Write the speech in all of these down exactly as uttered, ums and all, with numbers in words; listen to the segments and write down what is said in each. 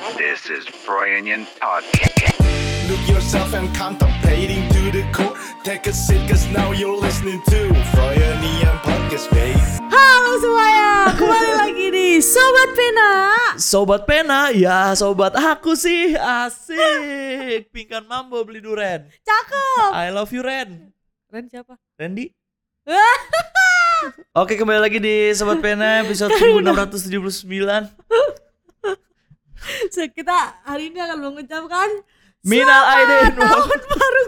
This is Brian Todd. Look yourself and contemplating to the core. Take a seat cause now you're listening to Brian Podcast, babe. Halo semuanya, kembali lagi di Sobat Pena. Sobat Pena, ya sobat aku sih, asik. Pingkan Mambo beli duren. Cakep. I love you Ren. Ren siapa? Randy. Oke, kembali lagi di Sobat Pena episode seribu enam ratus tujuh puluh sembilan. So, kita hari ini akan mengucapkan Minal Aidin tahun baru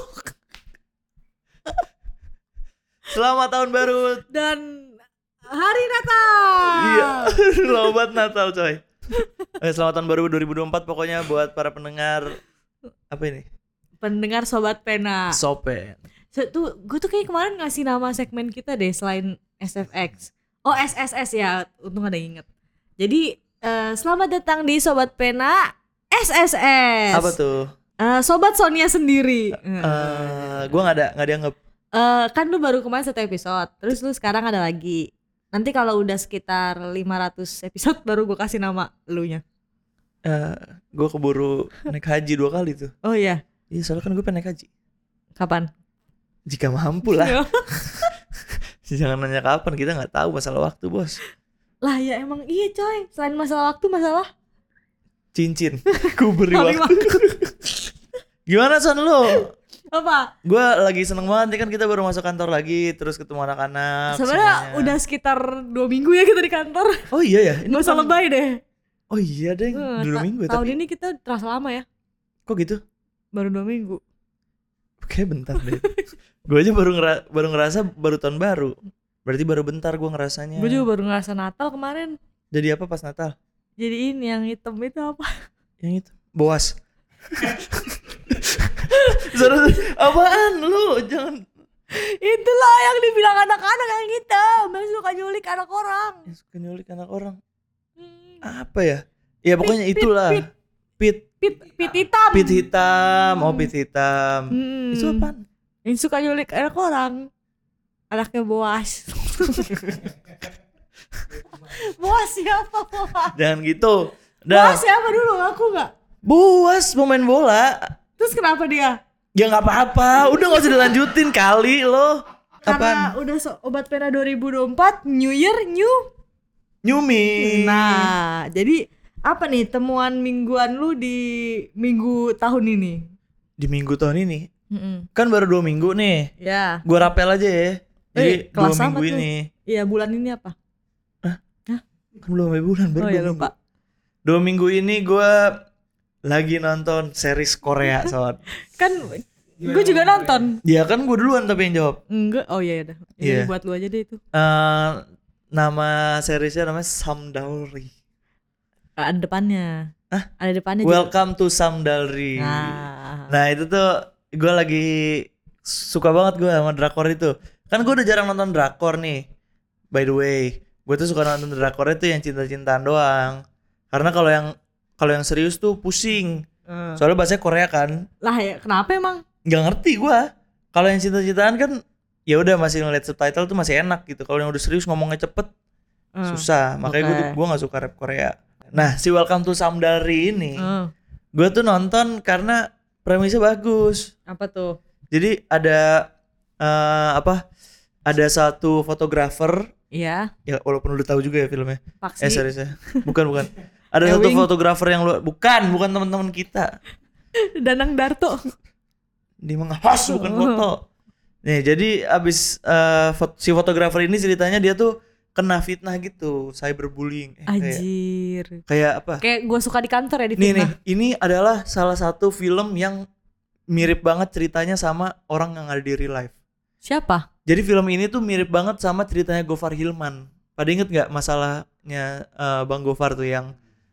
Selamat tahun baru dan hari Natal. Iya, selamat Natal coy. Eh, selamat tahun baru dua ribu dua puluh empat pokoknya buat para pendengar. Apa ini? Pendengar Sobat Pena. Sopen. So, tuh, gue tuh kayak kemarin ngasih nama segmen kita deh selain S F X. Oh, S S S ya, untung ada yang inget. Jadi uh, selamat datang di Sobat Pena S S S. Apa tuh? Uh, Sobat Sonia sendiri. Uh, gue nggak ada nggak dianggap. Uh, kan lu baru kemarin satu episode, terus lu sekarang ada lagi. Nanti kalau udah sekitar lima ratus episode baru gue kasih nama elunya. Uh, gue keburu naik haji dua kali tuh. Oh iya. Iya, soalnya kan gue pengen naik haji. Kapan? Jika mampu lah. Jangan nanya kapan, kita nggak tahu masalah waktu bos. Lah ya emang iya coy. Selain masalah waktu, masalah cincin. Ku beri waktu. Gimana Son lu? Apa? Gue lagi seneng banget nih, kan kita baru masuk kantor lagi, terus ketemu anak-anak. Sebenarnya udah sekitar dua minggu ya kita di kantor. Oh iya ya. Gak usah lebay deh. Oh iya deh, uh, dua ta- minggu. Tahun tapi... ini kita terasa lama ya. Kok gitu? Baru dua minggu. Oke bentar deh. Gue aja baru ngera- baru ngerasa baru tahun baru. Berarti baru bentar gue ngerasanya. Gue juga baru ngerasa Natal kemarin. Jadi apa pas Natal? Jadi ini yang hitam itu apa? Yang itu Boas. Apaan lu? Jangan. Itulah yang dibilang anak-anak yang hitam, yang suka nyulik anak orang. Yang suka nyulik anak orang. Hmm. Apa ya? Ya pokoknya Pit, pit, itulah. pit. Pit. Pit, pit hitam. Pit hitam. Oh pit hitam. Hmm. Itu apaan? Yang suka nyulik anak orang. Anaknya Boas. Boas siapa Boas? Jangan gitu. Boas siapa dulu? Aku gak. Boas pemain bola. Terus kenapa dia? Ya gak apa-apa. Udah gak usah dilanjutin kali lo. Karena Apaan? udah so- Obat Pena dua ribu dua puluh empat, New Year, New New me. Nah, jadi apa nih temuan mingguan lu di minggu tahun ini? Di minggu tahun ini Mm-mm. kan baru dua minggu nih. Ya. Gue rapel aja ya. Jadi Eh, dua kelas minggu apa tuh? ini. Iya, bulan ini apa? Kan belum sampai bulan, baru Oh dua ya minggu. lupa. Dua minggu ini gue lagi nonton series Korea sobat. Kan gue juga nonton. Ya kan gue duluan tapi yang jawab. Enggak. Oh iya udah. Iya. Ini buat lu aja deh itu. Eh, nama seriesnya namanya Samdalri. Ada depannya. Hah? Ada depannya juga. Welcome to Samdalri. Nah. Nah itu tuh gue lagi suka banget gue sama drakor itu. Kan gue udah jarang nonton drakor nih. By the way, gue tuh suka nonton drakor itu yang cinta-cintaan doang. Karena kalau yang kalau yang serius tuh pusing. Uh. Soalnya bahasanya Korea kan. Lah ya kenapa emang? Gak ngerti gue. Kalau yang cinta-cintaan kan ya udah masih ngeliat subtitle tuh masih enak gitu. Kalau yang udah serius ngomongnya cepet Uh. susah. Makanya gue Okay. gue nggak suka rap Korea. Nah si Welcome to Samdalri ini, Uh. gue tuh nonton karena premisnya bagus. Apa tuh? Jadi ada uh, apa? Ada satu fotografer. Iya. Ya walaupun udah tahu juga ya filmnya. Paksi. Eh seriusnya. Bukan bukan. Ada satu Ewing. fotografer yang lu bukan bukan teman-teman kita. Danang Darto. Dia mengahas bukan foto. Nih jadi abis uh, fot- si fotografer ini ceritanya dia tuh kena fitnah gitu, cyberbullying. Eh, kayak, Anjir. kayak apa? Kayak gue suka di kantor ya di Nih nih, fitnah. ini adalah salah satu film yang mirip banget ceritanya sama orang yang ada di real life. Siapa? Jadi film ini tuh mirip banget sama ceritanya Gofar Hilman. Pada inget gak masalahnya uh, Bang Gofar tuh yang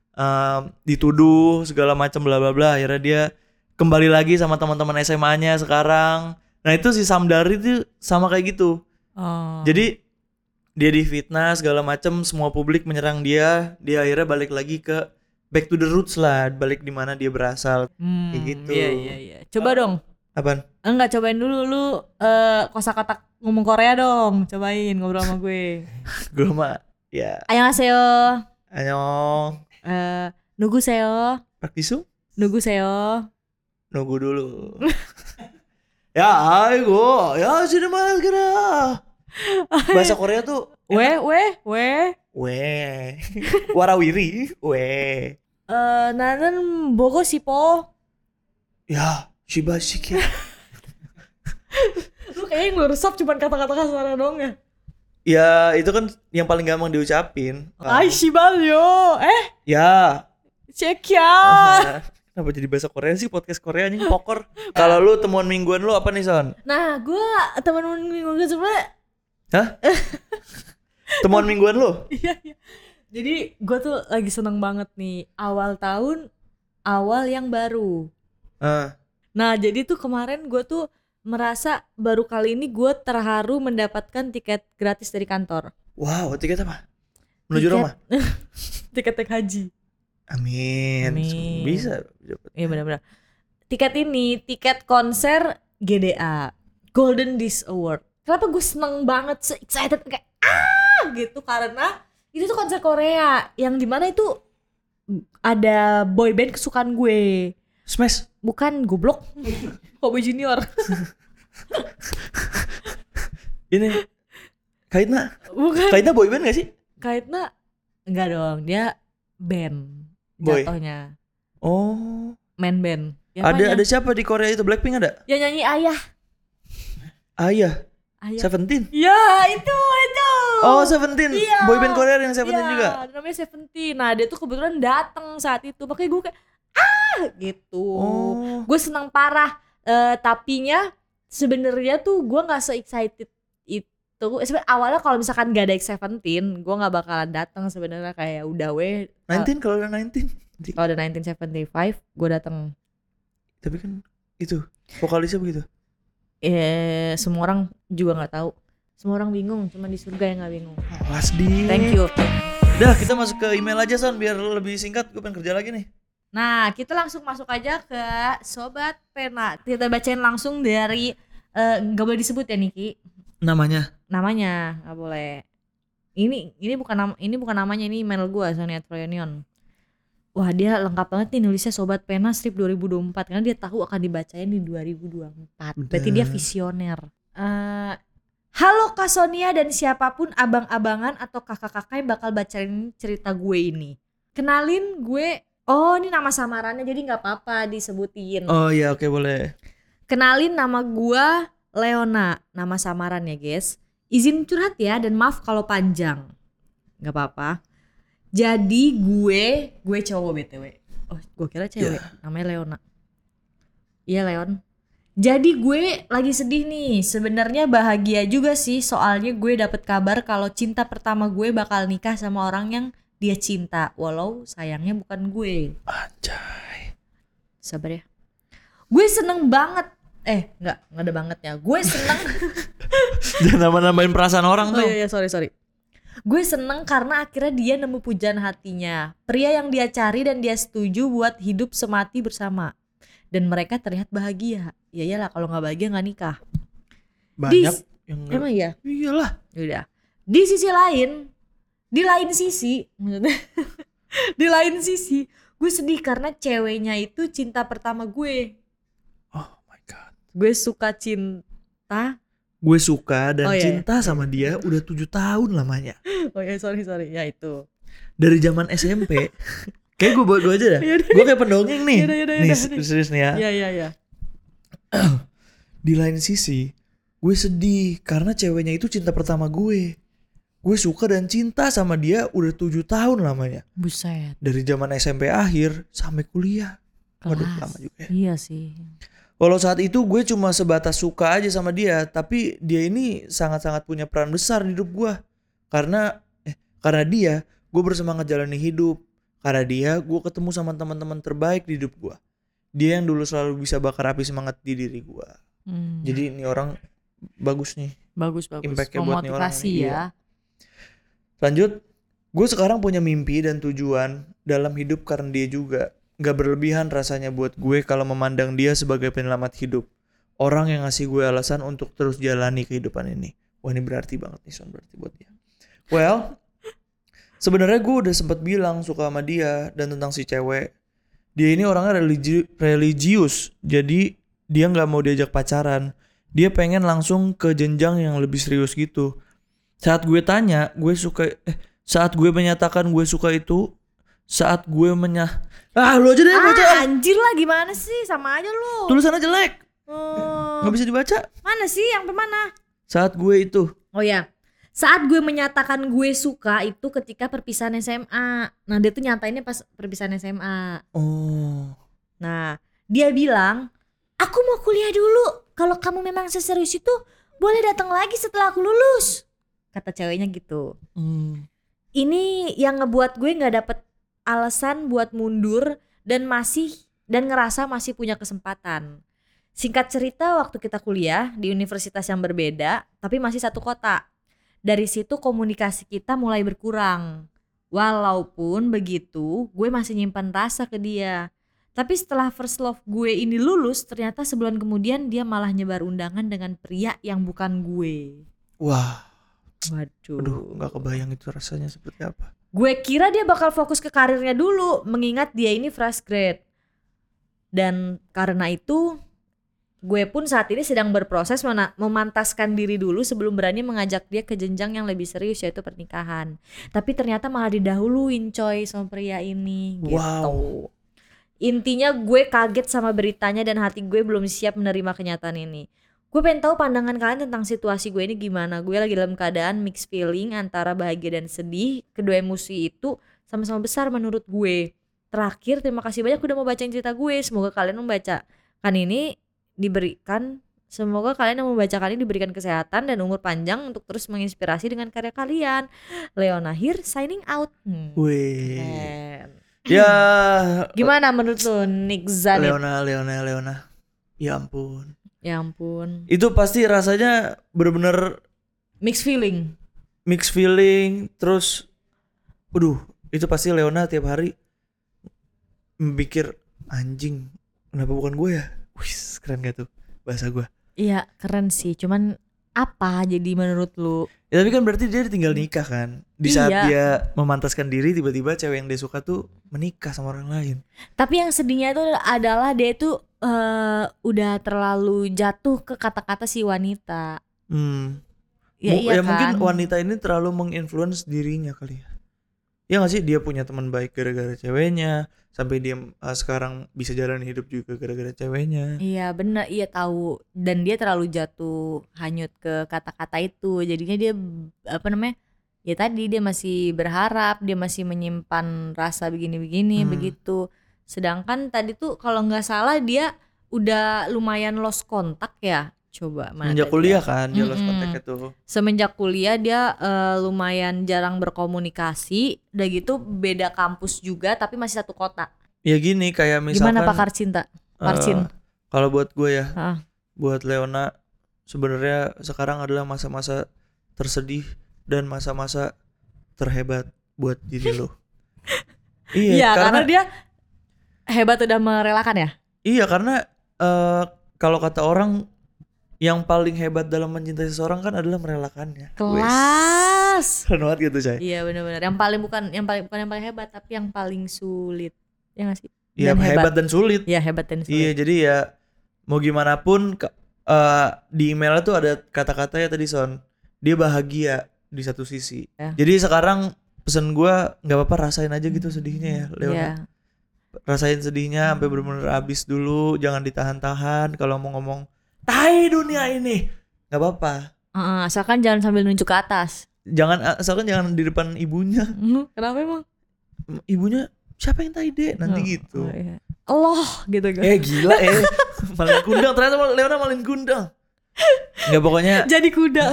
uh, dituduh segala macam bla bla bla. Akhirnya dia kembali lagi sama teman-teman S M A-nya sekarang. Nah itu si Samdari tuh sama kayak gitu. Oh. Jadi dia difitnah segala macam, semua publik menyerang dia. Dia akhirnya balik lagi ke back to the roots lah, balik di mana dia berasal. hmm, kayak gitu. Iya iya iya. Coba dong. Apaan? Enggak, cobain dulu lu uh, kosakata ngomong Korea dong. Cobain ngobrol sama gue. Gue mah ya Annyeonghaseyo. anyong. Eh, 누구세요? Praktisu? 누구세요? Nunggu dulu. Ya, ayo, ya sini mas kira. Bahasa Korea tuh 왜, 왜, 왜? we, warawiri, we. 어, 나는 보고 싶어. Ya, shiba shiki. Lu kayaknya ngeresap cuman kata-kata kasar dong ya. Ya, itu kan yang paling gampang diucapin. Ay, 시발요. Eh, Ya. cekya. Kenapa jadi bahasa Korea sih podcast Korea anjing pokor. Kalau lu temuan mingguan lu apa nih, Son? Nah, gue teman-teman minggu sebenernya. Hah? Temuan mingguan lu? Iya, iya. Jadi gue tuh lagi seneng banget nih. Awal tahun, awal yang baru. Ah. Nah, jadi tuh kemarin gue tuh merasa baru kali ini gue terharu mendapatkan tiket gratis dari kantor. Wow, tiket apa? Menuju Tiket- Roma? Tiket naik haji. Amin. Amin. Bisa. Iya benar-benar. Tiket ini tiket konser G D A Golden Disc Award. Kenapa gue seneng banget, se excited kayak ah gitu karena itu tuh konser Korea yang dimana itu ada boy band kesukaan gue. Smash. Bukan goblok. Kobe Junior. Ini Kaitna. Bukan. Kaitna boyband gak sih? Kaitna enggak dong, dia band Boy. jatuhnya. Oh. Man band. Ada Apanya? ada siapa di Korea itu? Blackpink ada? Yang nyanyi Ayah. Ayah. Ayah. Seventeen. Ya, itu itu. Oh, Seventeen. Iya. Boyband Korea yang Seventeen Iya, juga. namanya Seventeen. Nah, dia tuh kebetulan datang saat itu. Makanya gue kayak ah gitu. Oh. Gue senang parah. Eh, tapinya sebenarnya tuh gue nggak se-excited itu. Sebenarnya awalnya kalau misalkan gak ada X Seventeen, gue nggak bakalan datang sebenarnya kayak udah weh. nineteen kalau ada nineteen. Kalau ada nineteen seventy-five, gue datang. Tapi kan itu vokalisnya begitu. Eh, semua orang juga nggak tahu. Semua orang bingung, cuma di surga yang nggak bingung. Awas di. Thank you. Udah, kita masuk ke email aja, Son, biar lebih singkat. Gue pengen kerja lagi nih. Nah, kita langsung masuk aja ke Sobat Pena. Kita bacain langsung dari eh, nggak boleh disebut ya Niki. Namanya. Namanya nggak boleh. Ini ini bukan nama ini bukan namanya, ini email gue Sonia Troyonion. Wah, dia lengkap banget nih nulisnya Sobat Pena strip dua ribu dua puluh empat karena dia tahu akan dibacain di dua ribu dua puluh empat. Berarti dia visioner. Eh, halo Kak Sonia dan siapapun abang-abangan atau kakak-kakak yang bakal bacain cerita gue ini. Kenalin gue. Oh, ini nama samarannya jadi nggak apa-apa disebutin. Oh iya, oke boleh. Kenalin, nama gue Leona, nama samaran ya guys. Izin curhat ya dan maaf kalau panjang. Nggak apa-apa. Jadi gue, gue cowok B T W. Oh, gue kira cewek. Yeah. Namanya Leona. Iya Leon. Jadi gue lagi sedih nih. Sebenarnya bahagia juga sih, soalnya gue dapet kabar kalau cinta pertama gue bakal nikah sama orang yang dia cinta, walau sayangnya bukan gue. Anjay. Sabar ya. Gue seneng banget. Eh, enggak, enggak ada bangetnya. Gue seneng. Jangan nambah-nambahin perasaan orang Oh tuh. iya, iya, sorry, sorry. Gue seneng karena akhirnya dia nemu pujaan hatinya. Pria yang dia cari dan dia setuju buat hidup semati bersama. Dan mereka terlihat bahagia. Ya iyalah, kalau gak bahagia gak nikah. Banyak Di- yang Emang iya? Iyalah. Udah. Di sisi lain, di lain sisi, maksudnya di lain sisi, gue sedih karena ceweknya itu cinta pertama gue. Oh my god. Gue suka cinta. Gue suka dan Oh, iya. cinta sama dia udah tujuh tahun lamanya. Oh ya, sorry sorry, ya itu. Dari zaman S M P. Kayak gue buat gue aja dah. Yaudah. Gue kayak pendongeng nih. Yaudah, yaudah, Nih yaudah. serius nih ya. Iya iya iya. Di lain sisi, gue sedih karena ceweknya itu cinta pertama gue. Gue suka dan cinta sama dia udah tujuh tahun lamanya. Buset. Dari zaman S M P akhir sampai kuliah. Waduh, Kelas. lama juga ya. Iya sih. Walau saat itu gue cuma sebatas suka aja sama dia, tapi dia ini sangat-sangat punya peran besar di hidup gue. Karena eh karena dia, gue bersemangat jalani hidup. Karena dia, gue ketemu sama teman-teman terbaik di hidup gue. Dia yang dulu selalu bisa bakar api semangat di diri gue. Hmm. Jadi ini orang bagus nih. bagus bagus. Impact-nya buat nih orang Memotivasi nih, ya. iya. Lanjut, gue sekarang punya mimpi dan tujuan dalam hidup karena dia juga. Gak berlebihan rasanya buat gue kalau memandang dia sebagai penyelamat hidup. Orang yang ngasih gue alasan untuk terus jalani kehidupan ini. Wah, ini berarti banget nih Son, berarti buat dia. Well, sebenarnya gue udah sempat bilang suka sama dia dan tentang si cewek. Dia ini orangnya religi- religius, jadi dia nggak mau diajak pacaran. Dia pengen langsung ke jenjang yang lebih serius gitu. Saat gue tanya, gue suka eh saat gue menyatakan gue suka itu, saat gue menyah ah lu aja deh baca. Ah anjir lah, gimana sih, sama aja lu. Tulisannya jelek, Oh, nggak bisa dibaca. mana sih yang mana? Saat gue itu, Oh ya, saat gue menyatakan gue suka itu ketika perpisahan S M A. Nah dia tuh nyatainnya pas perpisahan S M A. oh, Nah dia bilang, aku mau kuliah dulu. Kalau kamu memang seserius itu, boleh datang lagi setelah aku lulus. Kata ceweknya gitu. hmm. Ini yang ngebuat gue nggak dapet alasan buat mundur dan masih dan ngerasa masih punya kesempatan. Singkat cerita, waktu kita kuliah di universitas yang berbeda tapi masih satu kota. Dari situ komunikasi kita mulai berkurang. Walaupun begitu, gue masih nyimpan rasa ke dia. Tapi setelah first love gue ini lulus, ternyata sebulan kemudian dia malah nyebar undangan dengan pria yang bukan gue. Wah, Waduh. aduh, nggak kebayang itu rasanya seperti apa. Gue kira dia bakal fokus ke karirnya dulu, mengingat dia ini fresh grade. Dan karena itu, gue pun saat ini sedang berproses mena- memantaskan diri dulu sebelum berani mengajak dia ke jenjang yang lebih serius, yaitu pernikahan. Tapi ternyata malah didahuluin coy sama pria ini gitu. Wow. Intinya gue kaget sama beritanya dan hati gue belum siap menerima kenyataan ini. Gue pengen tahu pandangan kalian tentang situasi gue ini gimana. Gue lagi dalam keadaan mixed feeling antara bahagia dan sedih. Kedua emosi itu sama-sama besar menurut gue. Terakhir, terima kasih banyak udah mau bacain cerita gue. Semoga kalian membacakan ini diberikan Semoga kalian yang membacakan ini diberikan kesehatan dan umur panjang untuk terus menginspirasi dengan karya kalian. Leona Hir signing out. Hmm. Wih. Keren. Ya. Gimana menurut lu Nick Zanit? Leona, Leona, Leona. Ya ampun. Ya ampun. Itu pasti rasanya bener-bener Mixed feeling. mixed feeling. Terus, waduh, itu pasti Leona tiap hari mikir, anjing, kenapa bukan gue ya? Wih, keren gak tuh bahasa gue? Iya keren sih. Cuman apa jadi menurut lu? Ya tapi kan berarti dia tinggal nikah kan. Di saat Iya. dia memantaskan diri, tiba-tiba cewek yang dia suka tuh menikah sama orang lain. Tapi yang sedihnya itu adalah dia itu uh, udah terlalu jatuh ke kata-kata si wanita. Hmm. Ya, Mu- iya ya kan? mungkin wanita ini terlalu menginfluence dirinya kali ya. Ya gak sih, dia punya teman baik gara-gara ceweknya, sampai dia uh, sekarang bisa jalan hidup juga gara-gara ceweknya. Iya benar, iya tahu. Dan dia terlalu jatuh hanyut ke kata-kata itu. Jadinya dia apa namanya? Ya tadi dia masih berharap, dia masih menyimpan rasa begini-begini Hmm. begitu. Sedangkan tadi tuh kalau nggak salah dia udah lumayan lost kontak ya. Coba mana Semenjak tadi kuliah ya? kan dia lost Mm-mm. kontak itu. Semenjak kuliah dia eh, lumayan jarang berkomunikasi. Udah gitu beda kampus juga tapi masih satu kota. Ya gini kayak misalkan Gimana Pakar Cinta? Parcin. eh, kalau buat gue ya, Ah. buat Leona sebenarnya sekarang adalah masa-masa tersedih dan masa-masa terhebat buat diri lo. Iya, Iya karena, karena dia hebat udah merelakan ya. iya karena eh, kalau kata orang yang paling hebat dalam mencintai seseorang kan adalah merelakannya. Wes. Kelas. Keren banget gitu, Chay. Iya benar-benar. Yang paling bukan yang paling bukan yang paling hebat tapi yang paling sulit. Ya nggak sih? Iya, Dan hebat. dan sulit. Iya hebat dan Iya, sulit. jadi ya mau gimana pun ke- eh, di emailnya tuh ada kata-katanya tadi Son. Dia bahagia di satu sisi. Ya. Jadi sekarang pesan gua nggak apa-apa rasain aja gitu sedihnya ya, Leona. Iya. Rasain sedihnya sampai benar-benar habis dulu, jangan ditahan-tahan. Kalau mau ngomong tai dunia ini, nggak apa-apa. Heeh, asalkan jangan sambil nunjuk ke atas. Jangan asalkan jangan di depan ibunya. Hmm, Kenapa emang? Ibunya siapa yang tai dek nanti Oh, gitu. oh iya. Allah gitu kan. Eh gila eh malin kundang, ternyata Leona malin kundang. Nggak, pokoknya Jadi kuda.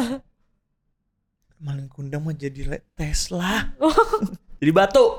malin kundang mah jadi le- Tesla. Jadi batu.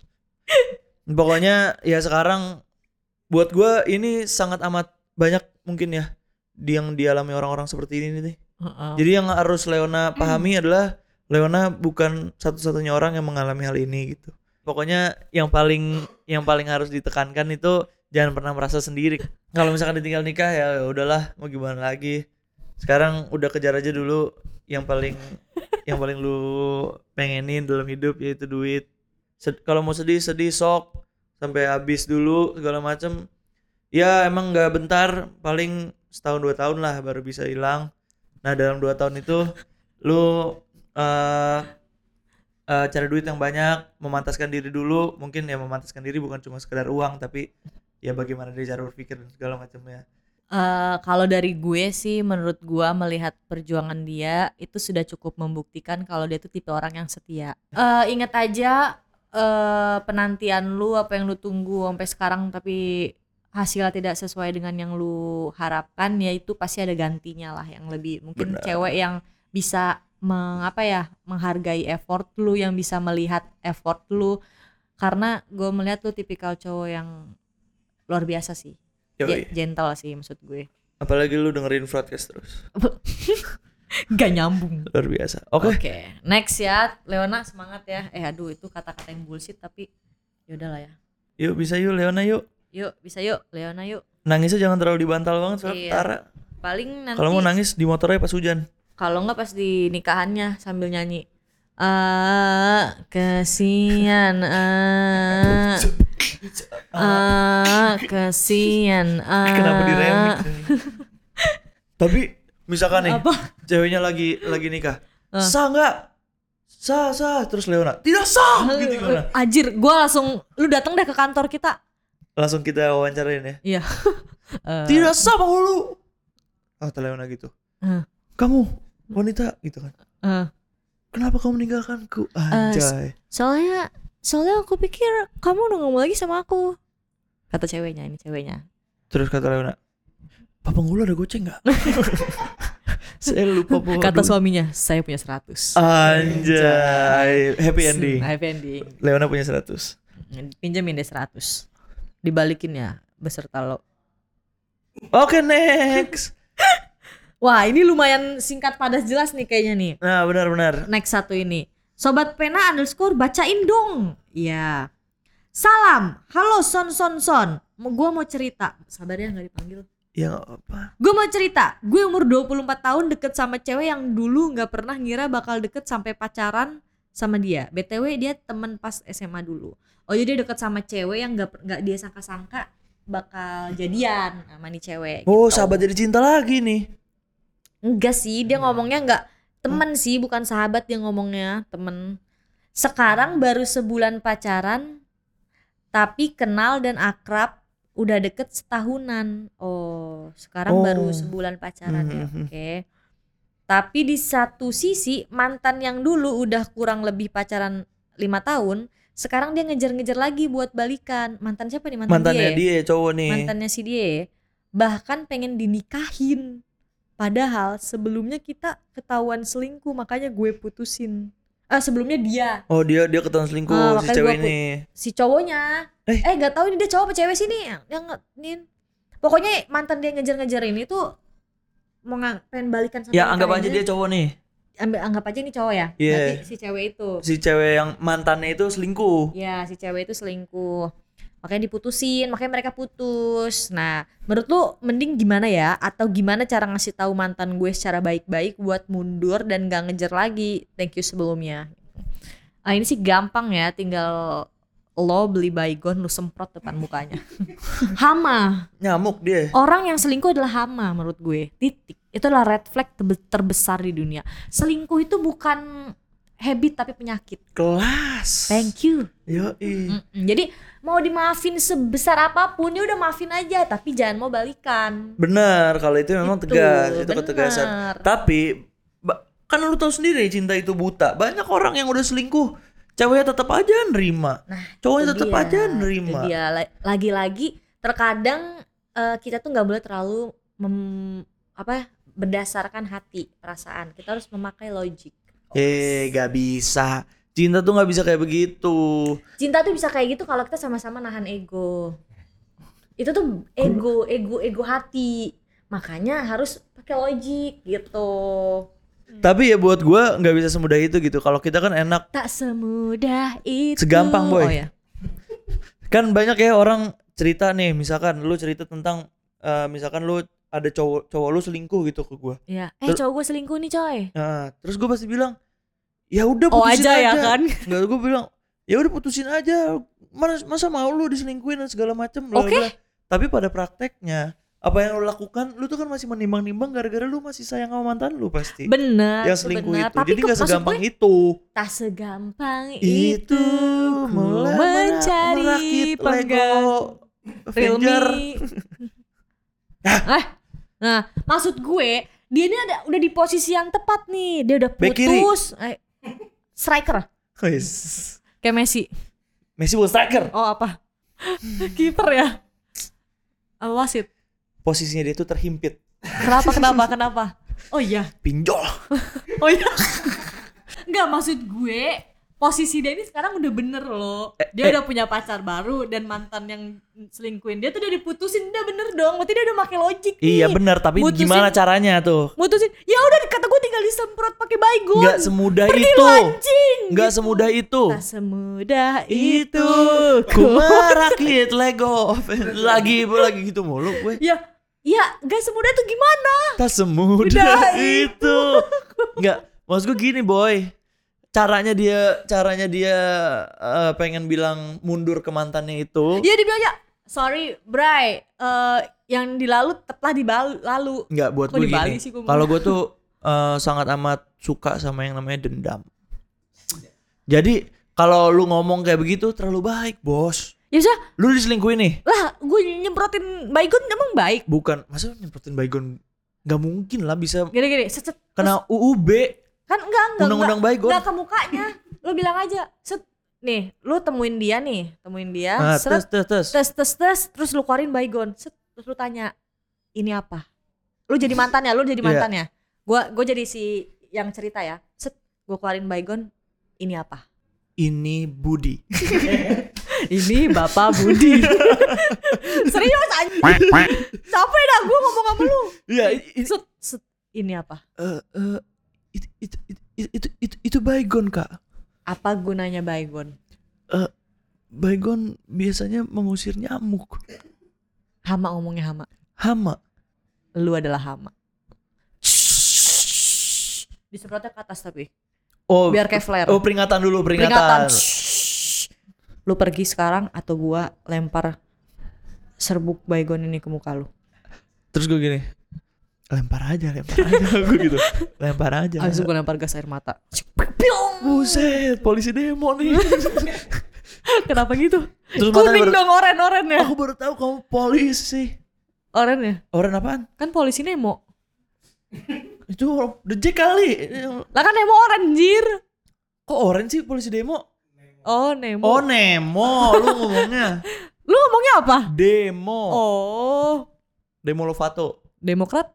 Pokoknya ya sekarang buat gua ini sangat amat banyak mungkin ya di yang dialami orang-orang seperti ini nih. Heeh. Jadi yang harus Leona pahami adalah Leona bukan satu-satunya orang yang mengalami hal ini gitu. Pokoknya yang paling yang paling harus ditekankan itu jangan pernah merasa sendiri. Kalau misalkan ditinggal nikah ya udahlah, mau gimana lagi. Sekarang udah kejar aja dulu yang paling yang paling lu pengenin dalam hidup yaitu duit. Sed- kalau mau sedih sedih sok sampai habis dulu segala macem. Ya emang nggak bentar, paling setahun dua tahun lah baru bisa hilang. Nah dalam dua tahun itu lu uh, uh, cari duit yang banyak, memantaskan diri dulu. Mungkin ya memantaskan diri bukan cuma sekedar uang, tapi ya bagaimana dia cara berpikir dan segala macamnya. Eh, kalau dari gue sih, menurut gue melihat perjuangan dia itu sudah cukup membuktikan kalau dia tuh tipe orang yang setia. Eh, ingat aja eh, penantian lu, apa yang lu tunggu sampai sekarang tapi hasilnya tidak sesuai dengan yang lu harapkan, ya itu pasti ada gantinya lah yang lebih. Mungkin Benar. cewek yang bisa meng, apa ya, menghargai effort lu, yang bisa melihat effort lu. Karena gue melihat lu tipikal cowok yang luar biasa sih. Yoi. Ge- gentle sih maksud gue. Apalagi lu dengerin broadcast terus. Gak nyambung. Luar biasa. Oke. Oke, next ya, Leona semangat ya. Eh aduh itu kata-kata yang bullshit tapi yaudah lah ya. Yuk bisa yuk Leona yuk. Yuk bisa yuk, Leona yuk. Nangisnya jangan terlalu dibantal banget soalnya Iya. ketara. Paling nanti Kalau mau nangis di motornya pas hujan. kalau nggak pas di nikahannya sambil nyanyi. Ah, kesian ah. Ah, kesian ah. Kenapa di remix? Tapi misalkan nih, Apa? ceweknya lagi lagi nikah. Sah nggak? Sah, sah. Terus Leona, tidak sah. Gitu gimana? Anjir, gue langsung, lu datang deh ke kantor kita. Langsung kita wawancarain ya. Iya. Eh, Tidak sah mau lu. Ah, oh, Leona gitu. Eh. Kamu wanita gitu kan. eh. Kenapa kamu meninggalkanku? Anjay. Soalnya soalnya aku pikir kamu udah ngomong lagi sama aku. Kata ceweknya, ini ceweknya. Terus kata Leona, Papa Ngulu ada goceng nggak? Saya lupa bawa Kata duit. suaminya, saya punya seratus. Anjay, happy ending. Happy ending. Leona punya seratus. Pinjemin deh seratus. Dibalikin ya beserta lo. Oke, next. Wah, ini lumayan singkat padat jelas nih kayaknya nih. Nah, benar-benar. Next satu ini. Sobat Pena underscore bacain dong. Iya. Salam. Halo Son Son Son. Mau gua mau cerita. Sabar ya nggak dipanggil. Ya nggak apa. Gue mau cerita, gue umur dua puluh empat tahun deket sama cewek yang dulu gak pernah ngira bakal deket sampai pacaran sama dia. B T W dia temen pas S M A dulu. Oh jadi dia deket sama cewek yang gak, gak dia sangka-sangka bakal jadian sama nih cewek Oh, gitu. sahabat jadi cinta lagi nih. Enggak sih, dia ngomongnya gak temen sih, bukan sahabat, dia ngomongnya temen. Sekarang baru sebulan pacaran, tapi kenal dan akrab udah deket setahunan. Oh, sekarang Oh. baru sebulan pacaran ya. Mhm. Oke. Tapi di satu sisi mantan yang dulu udah kurang lebih pacaran lima tahun, sekarang dia ngejar-ngejar lagi buat balikan. Mantan siapa nih? Mantan Mantannya dia. dia cowok nih. Mantannya si dia. Bahkan pengen dinikahin. Padahal sebelumnya kita ketahuan selingkuh, makanya gue putusin. Ah, sebelumnya dia. Oh, dia dia ketahuan selingkuh Ah, si makanya cewek gua put- ini. Si cowoknya. Eh. Eh, gak tahu ini dia cowok apa cewek sih nih. Yang nin. Pokoknya mantan dia ngejar-ngejar ini tuh mau nga- pengen balikan sama Ya anggap aja nikahin dia cowok nih. Ambil anggap aja ini cowok ya. Iya. Berarti si cewek itu. Si cewek yang mantannya itu selingkuh. Ya, si cewek itu selingkuh. Makanya diputusin, makanya mereka putus. Nah, menurut lu mending gimana ya? Atau gimana cara ngasih tahu mantan gue secara baik-baik buat mundur dan gak ngejar lagi? Thank you sebelumnya. Ah, ini sih gampang ya, tinggal lo beli baygon, lu semprot depan mukanya. Hama. Nyamuk dia. Orang yang selingkuh adalah hama menurut gue. Titik. Itu adalah red flag terbe- terbesar di dunia. Selingkuh itu bukan habit tapi penyakit. Kelas. Thank you. Yoi. Mm-mm. Jadi mau dimaafin sebesar apapun ya udah maafin aja, tapi jangan mau balikan. Benar, kalau itu memang Itu, tegas, itu benar. ketegasan. Tapi ba- kan lu tahu sendiri cinta itu buta. Banyak orang yang udah selingkuh, ceweknya tetap aja nerima. Nah, Cowoknya itu tetap dia, aja itu nerima. dia. La- Lagi-lagi terkadang eh, kita tuh nggak boleh terlalu mem- apa berdasarkan hati, perasaan. Kita harus memakai logik. Eh, gak bisa. Cinta tuh gak bisa kayak begitu. Cinta tuh bisa kayak gitu kalau kita sama-sama nahan ego. Itu tuh ego, ego, ego hati. Makanya harus pakai logik gitu. Tapi ya buat gua nggak bisa semudah itu gitu. Kalau kita kan enak, Tak semudah itu. Segampang, boy. Oh ya. kan banyak ya orang cerita nih. Misalkan lu cerita tentang, eh, misalkan lu ada cowok cowok lu selingkuh gitu ke gua. Ya. Eh Ter- cowok gue selingkuh nih coy. Nah, terus gua pasti bilang, ya udah Oh putusin aja aja, ya kan? Nggak, gue bilang ya udah putusin aja. Masa, masa mau lu diselingkuhin dan segala macam. Oke. Okay. Tapi pada prakteknya apa yang lu lakukan, lu tuh kan masih menimbang-nimbang gara-gara lu masih sayang sama mantan lu pasti. Bener. Yang selingkuh bener. itu. Tapi Jadi ke- nggak maksud segampang gue, itu. tak segampang Itu itu ku mulai mencari merakit Lego pengganti Avenger. eh, nah maksud gue dia ini ada udah di posisi yang tepat nih. Dia udah Back kiri. putus. Eh, striker Wes. kayak Messi. Messi bukan striker. Oh apa? Kiper ya? Apa wasit? Posisinya dia tuh terhimpit. Kenapa kenapa kenapa? Oh iya. Pinjol. Oh iya. Enggak, maksud gue posisi dia ini sekarang udah bener loh. Dia eh. udah punya pacar baru dan mantan yang selingkuhin dia tuh udah diputusin, udah bener dong. Berarti dia udah pakai logik nih. Iya benar, tapi Mutusin- gimana caranya tuh? Mutusin. Ya udah kata gue tinggal disemprot pakai baygon. Nggak semudah Pergi itu. lu anjing. Nggak Gitu. semudah itu. Tak semudah Itu itu. ku merakit Lego lagi lagi gitu mulu gue. Ya, ya gak semudah itu gimana? Tak semudah Udah itu. Enggak, maksud gue gini boy. Caranya dia caranya dia eh, pengen bilang mundur ke mantannya itu. Ya dibilang ya, sorry Bray, eh, yang dilalu telah dilalu. Enggak, buat Kok gue dibalik gini. sih gua Kalau gue tuh eh, sangat amat suka sama yang namanya dendam. Jadi kalau lu ngomong kayak begitu terlalu baik, bos. Ya sudah, Lu diselingkuhin nih. lah gue nyemprotin baygon emang baik. Bukan, masa nyemprotin baygon? Gak mungkin lah bisa Gini-gini, set, set. kena U U B. Kan enggak, enggak, Undang-undang enggak, baygon. enggak ke mukanya. Lu bilang aja, set. Nih, lu temuin dia nih, temuin dia, Nah, tes seret, tes tes. tes, tes, tes, terus lu keluarin baygon, set, terus lu tanya, ini apa? Lu jadi mantannya, lu jadi Iya. mantannya. Gua, gua jadi si yang cerita ya, set, gua keluarin baygon, ini apa? Ini Budi. Ini Bapak Budi. Serius anjing. Capek dah gue ngomong sama lu. Iya, ini Set, set, ini apa? eh eh, itu itu itu itu itu, itu baygon, Kak. Apa gunanya baygon? Eh baygon biasanya mengusir nyamuk. Hama ngomongnya hama. Hama. Lu adalah hama. Disemprotnya ke atas tapi. Oh, Biar kayak flare. Oh, peringatan dulu, peringatan. Peringatan. Shhh. Lu pergi sekarang atau gua lempar serbuk baygon ini ke muka lu. Terus gue gini. Lempar aja, lempar aja gue gitu. Lempar aja. Langsung gua lempar gas air mata. Buset, polisi demo nih. Kenapa gitu? Terus matanya Kuning baru- dong, oren-oren ya. Aku baru tahu kamu polisi. Oren ya? Orang apaan? Kan polisi Nemo. Itu The Jack kali. Lah kan Nemo oren anjir. Kok orange sih polisi demo? Oh Nemo. Oh Nemo, lu ngomongnya. Lu ngomongnya apa? Demo. Oh, Demo Lovato. Demokrat.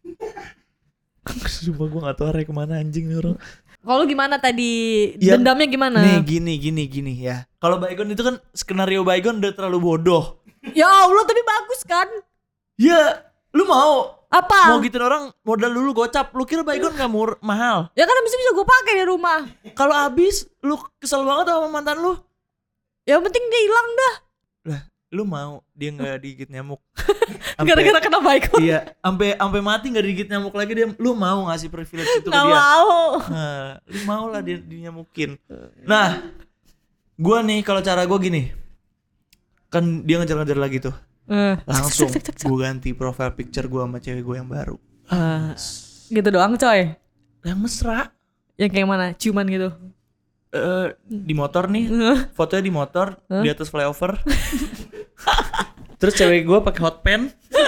Sumpah gue gak tau arah kemana anjing nih orang. Kalau gimana tadi? Ya, Dendamnya gimana? Nih gini gini gini ya. Kalau baygon itu kan skenario baygon udah terlalu bodoh. Ya Allah, tapi bagus kan? Ya, lu mau Apa? mau gituin orang modal dulu gocap. Lu kira baygon gak mur mahal? Ya kan abis itu bisa gue pakai di rumah. Kalau habis lu kesel banget sama mantan lu. Yang penting dia hilang dah. Lah, lu mau dia nggak digigit nyamuk? Ampe- Gara-gara kena baygon. Iya, sampai sampai mati nggak digigit nyamuk lagi dia. Lu mau ngasih privilege itu ke Gak dia? mau. Nah, lu mau lah dia dinyamukin. Nah, gua nih kalau cara gua gini. Kan dia ngejar-ngejar lagi tuh. Eh, Langsung cek, cek, cek, cek. gua ganti profile picture gua sama cewek gua yang baru. Eh, gitu doang coy. Yang mesra. Yang kayak mana? Ciuman gitu. Eh, di motor nih, fotonya di motor, di atas flyover. Terus cewek gua pakai hot pen.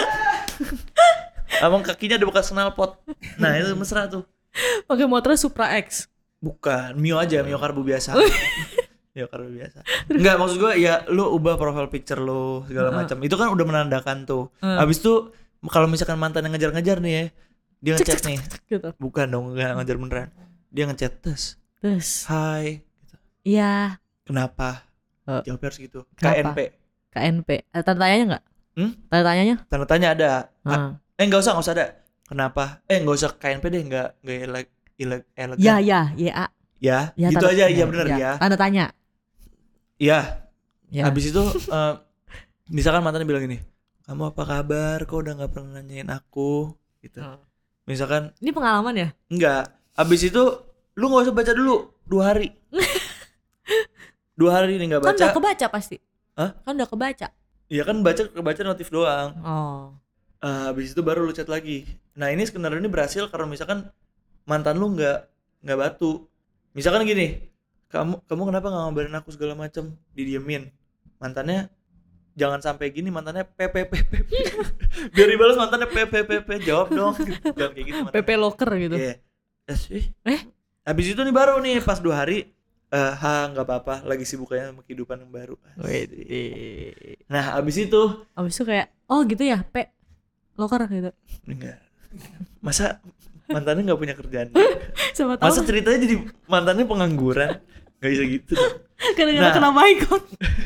Abang kakinya ada bekas knalpot. Nah, itu mesra tuh. Pakai motornya Supra X. Bukan, Mio aja, Mio karbu biasa. Mio karbu biasa. Enggak, maksud gue ya lu ubah profile picture lu segala macam. Itu kan udah menandakan tuh. Habis itu kalau misalkan mantan yang ngejar-ngejar nih ya, dia ngechat nih. Gitu. Bukan dong, enggak ngejar beneran. Dia ngechat terus. Terus. Hai. Gitu. Iya. Kenapa? Uh, Jawabnya harus gitu. K kenapa? N P. K N P. Ada tanda tanyanya nggak? Hmm? Tanda tanyanya? Tanda tanya ada. Ah, Hmm. eh enggak usah, enggak usah ada. Kenapa? Eh enggak usah K N P deh, enggak enggak ele- ele- elegan. Ya ya ya. Ya, Ya, gitu tanda- aja, iya bener ya. Tanda tanya. Iya. Ya. Habis itu eh, misalkan mantannya bilang gini, kamu apa kabar? Kok udah nggak pernah nanyain aku? Gitu. Hmm. Misalkan Ini pengalaman ya? enggak. Habis itu lu nggak usah baca dulu dua hari. Dua hari nih nggak Kan baca. udah kebaca pasti. Hah? Kan udah kebaca. Iya kan baca kebaca notif doang. Oh. Uh, habis itu baru lu chat lagi. Nah ini skenario ini berhasil karena misalkan mantan lu nggak nggak batu. Misalkan gini, kamu kamu kenapa nggak ngabarin aku segala macam, didiemin. Mantannya jangan sampai gini, mantannya p p p p. Biar dibalas mantannya p p p p, jawab dong. Jangan kayak gitu. P P locker gitu. Iya. Eh, Eh? Habis itu nih baru nih pas dua hari, eh ha nggak apa-apa, lagi sibuk aja sama kehidupan yang baru. Wih. Nah habis itu, Abis itu kayak, oh gitu ya, P locker gitu. enggak. Masa mantannya nggak punya kerjaan? Sama tahu. Masa ceritanya jadi mantannya pengangguran? Gak bisa gitu. Kadang-kadang Nah. kena maikot.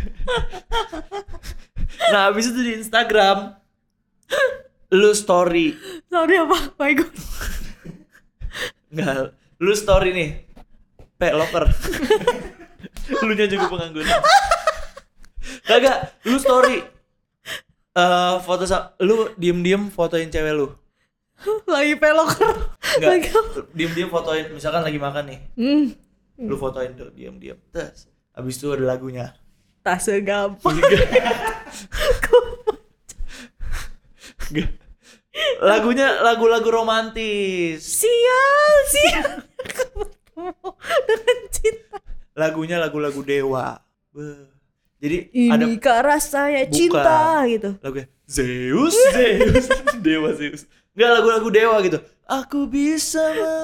Nah habis itu di Instagram lu story, Sorry apa? Maikot. nggak, lu story nih, P locker. Lu nya juga pengangguran. Kagak, lu story. Eh foto sa- lu diem-diem fotoin cewek lu. Lagi P locker. Enggak, diem-diem fotoin, misalkan lagi makan nih. Hmm. Lu fotoin tuh diem-diem. Terus habis itu ada lagunya. Tak segampang. Nggak. Lagunya lagu-lagu romantis. Sial, sial. Ketemu dengan cinta. Lagunya lagu-lagu dewa. Beuh. Jadi ada Inikah rasanya Bukan. cinta gitu. lagunya Zeus, Zeus, dewa Zeus. Enggak, lagu-lagu dewa gitu. Aku bisa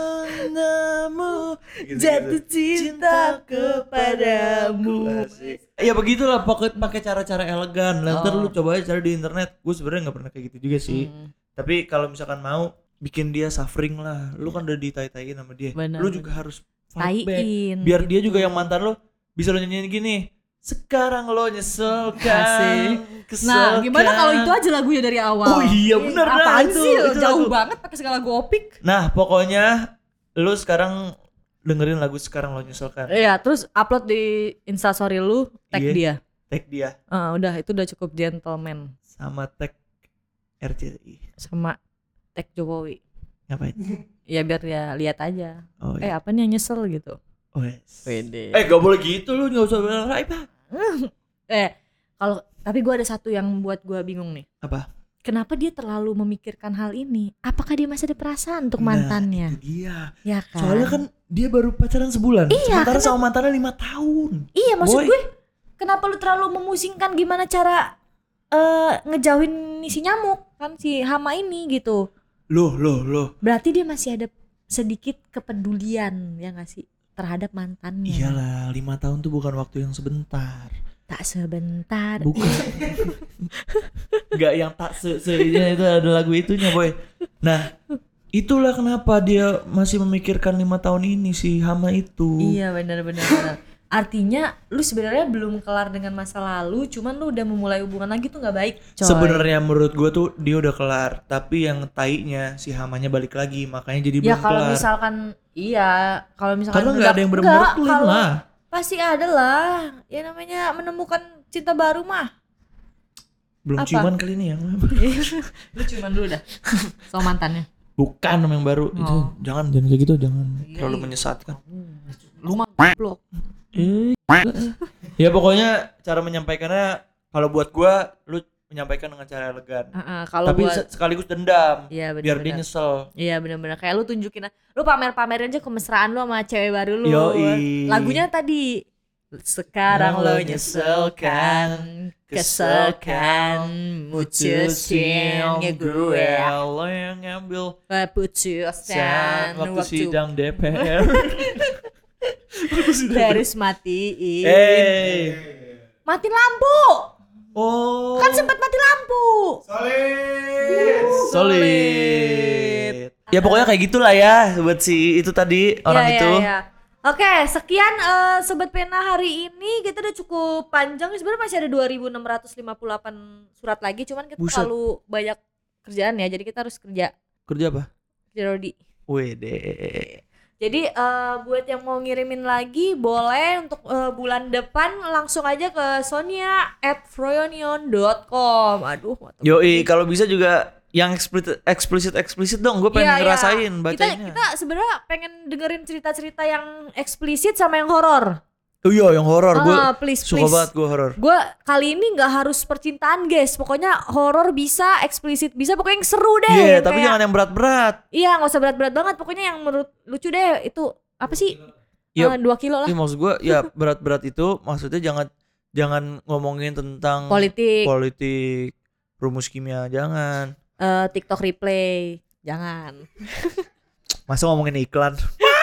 menamu gitu, Jatuh gitu. cinta kepadamu. Asik. Ya begitulah, pakai pakai cara-cara elegan. Lah ntar Oh. lu coba aja cari di internet. Gue sebenarnya nggak pernah kayak gitu juga sih. Hmm. Tapi kalau misalkan mau bikin dia suffering lah. Lu kan udah ditai-taiin sama dia. Benar, Lu benar. juga harus fight back. Taiin. Biar dia gitu. juga yang mantan lo bisa lo nyanyiin gini. Sekarang lo nyesel Asik. kan? Kesel Nah, gimana kan? kalau itu aja lagunya dari awal? Oh iya, bener dah, Apaan itu, sih? itu Jauh lagu. banget pakai segala gopik. Nah, pokoknya lu sekarang dengerin lagu Sekarang Lo Nyesel Kan. Iya, terus upload di Instastory lu, tag Iya. dia. Tag dia Ah, udah itu udah cukup gentleman. sama tag R C T I. Sama tag Jokowi. Ngapain? Ya biar dia lihat aja. Oh Eh iya. apa nih yang nyesel gitu. Oh, yes. Pede. Eh, gak boleh gitu, lu gak usah bilang Rai, Pak. Eh, kalau tapi gue ada satu yang buat gue bingung nih. Apa? Kenapa dia terlalu memikirkan hal ini? Apakah dia masih ada perasaan untuk Nah, mantannya? itu dia. Ya kan? Soalnya kan dia baru pacaran sebulan. Iya, Sementara kan- sama mantannya lima tahun. Iya, maksud Boy. gue kenapa lu terlalu memusingkan gimana cara eh ngejauhin si nyamuk kan si hama ini gitu. Loh, loh, loh. Berarti dia masih ada sedikit kepedulian ya nggak sih terhadap mantannya. Iyalah, lima tahun tuh bukan waktu yang sebentar. Tak sebentar. Bukan. Gak yang tak se se itu ada lagu itunya, boy. Nah, itulah kenapa dia masih memikirkan lima tahun ini si Hama itu. Iya benar-benar. benar. Artinya lu sebenarnya belum kelar dengan masa lalu, cuman lu udah memulai hubungan lagi tuh nggak baik. Coy. Sebenarnya menurut gua tuh dia udah kelar, tapi yang tainya si Hamanya balik lagi, makanya jadi Ya belum kalau kelar. misalkan iya, kalau misalkan Karena nggak ada yang bener-bener enggak, clean kalau- lah. Pasti ada lah. Ya namanya menemukan cinta baru mah. Belum Apa? ciuman kali ini yang Lu cuman dulu dah. Sama mantannya. bukan sama yang baru. Itu Oh. jangan jangan kayak gitu, jangan Iya, terlalu iya. menyesatkan. Lu mah blok. Eh, ya pokoknya cara menyampaikannya kalau buat gua lu menyampaikan dengan cara elegan. Heeh, kalau Tapi buat se- sekaligus dendam. iya Biar dia benar-benar. nyesel. Iya benar-benar kayak lu tunjukin lu pamer-pamerin aja kemesraan lu sama cewek baru lu. Yoi. Lagunya tadi sekarang lo nyesel kan, kesel kan, mutusin gue, Lo yang ngambil putusan waktu waktu sidang D P R. harus matiin, Eh. matiin lampu, Oh. kan sempat mati lampu. Solid. Ya pokoknya kayak gitulah ya buat si itu tadi orang Ya, itu. ya, ya. Oke, sekian eh, Sobat Pena hari ini. Kita udah cukup panjang. Sebenarnya masih ada dua ribu enam ratus lima puluh delapan surat lagi. Cuman kita Buset. terlalu banyak kerjaan ya. Jadi kita harus kerja. Kerja apa? Kerja Rodi. Wede. Jadi eh, buat yang mau ngirimin lagi boleh untuk eh, bulan depan langsung aja ke sonia at froyonion dot com. Aduh, mata Yoi, kalau bisa juga yang eksplisit eksplisit eksplisit dong, gue pengen Iya, iya. ngerasain Kita bacanya. kita sebenarnya pengen dengerin cerita-cerita yang eksplisit sama yang horor. Oh iya yang horor, gue Ah, please, suka please. banget gue horor. Gue kali ini nggak harus percintaan guys, pokoknya horor bisa, eksplisit bisa, pokoknya yang seru deh. Iya, yang tapi kayak- jangan yang berat-berat. Iya, nggak usah berat-berat banget, pokoknya yang menurut lucu deh. Itu apa sih? Iya. Eh, dua kilo lah. Iya maksud gue ya berat-berat itu maksudnya jangan jangan ngomongin tentang Politik, politik, rumus kimia, jangan. eh, TikTok replay, jangan. Masa ngomongin iklan.